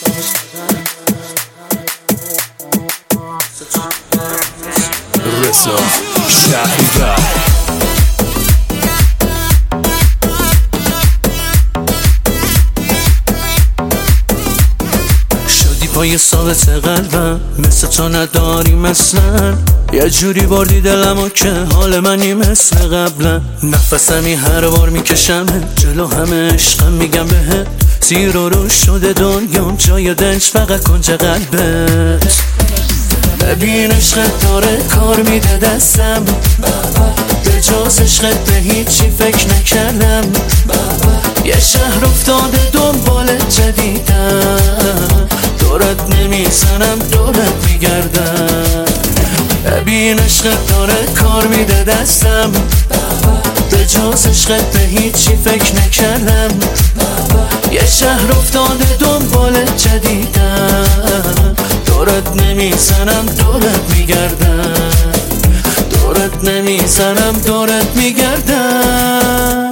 رسا شهریور شدی پای ثابت قلبم، مثل تو نداری مثلا. یه جوری بردی دلمو که حال منی مثل قبلا. نفسمی هر بار میکشم جلو، همه عشقم میگم بهت. زیر و رو شده دنیام، جای دنج فقط کنج قلبت. ببین عشقت داره کار میده دستم، به جز عشقت به هیچی فکر نکردم. یه شهر افتاده دنبال جدیدم، دورت نمیزنم دورت میگردم. ببین عشقت داره کار میده دستم، به جز عشقت به هیچی فکر نکردم. یه شهر افتاده دنبال جدیدم، دورت نمیزنم دورت میگردم. دورت نمیزنم دورت میگردم.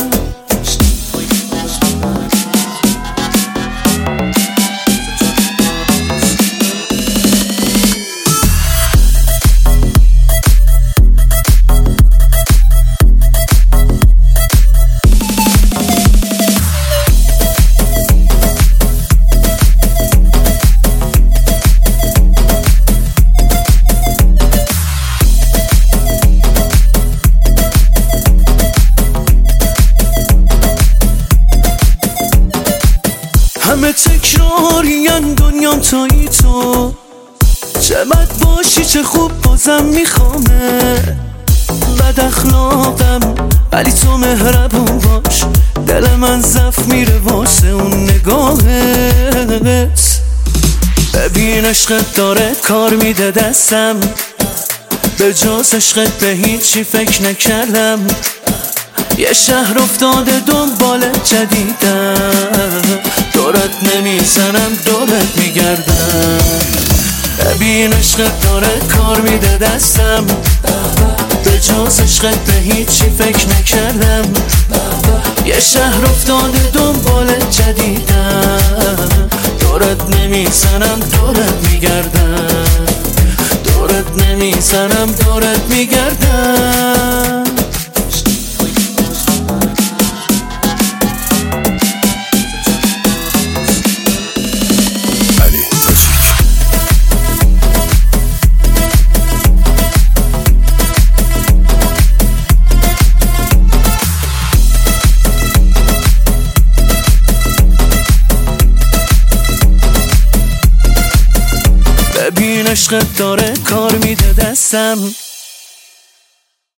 همه تکرارین دنیام تویی تو، چه بد باشی چه خوب بازم میخوامه. بد اخلاقم ولی تو مهربون باش، دل من زف میره واسه اون نگاهت. ببین عشقت داره کار میده دستم، به جز عشقت به هیچی فکر نکردم. یه شهر افتاده دنبال جدیدم، دورت نمیزنم دورت میگردم. ببین عشقت داره کار میده دستم، به جز عشقت به هیچی فکر نکردم. یه شهر افتاده دنبال جدیدم، دورت نمیزنم دورت میگردم. دورت نمیزنم دورت میگردم. ببین عشقت داره کار میده دستم،